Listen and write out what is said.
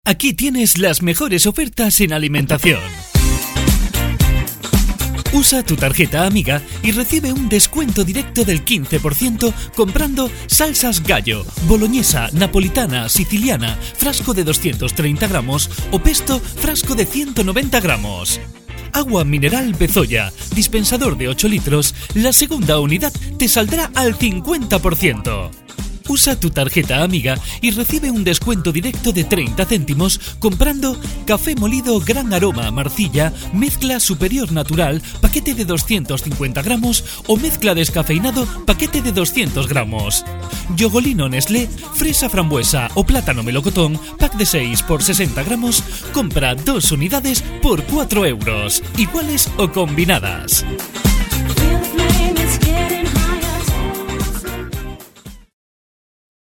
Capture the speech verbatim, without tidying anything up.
Aquí tienes las mejores ofertas en alimentación. Usa tu tarjeta Amiga y recibe un descuento directo del quince por ciento comprando salsas Gallo, boloñesa, napolitana, siciliana, frasco de doscientos treinta gramos o pesto, frasco de ciento noventa gramos. Agua mineral Bezoya, dispensador de ocho litros, la segunda unidad te saldrá al cincuenta por ciento. Usa tu tarjeta Amiga y recibe un descuento directo de treinta céntimos comprando café molido Gran Aroma Marcilla, mezcla superior natural, paquete de doscientos cincuenta gramos o mezcla descafeinado, paquete de doscientos gramos. Yogolino Nestlé, fresa frambuesa o plátano melocotón, pack de seis por sesenta gramos, compra dos unidades por cuatro euros, iguales o combinadas.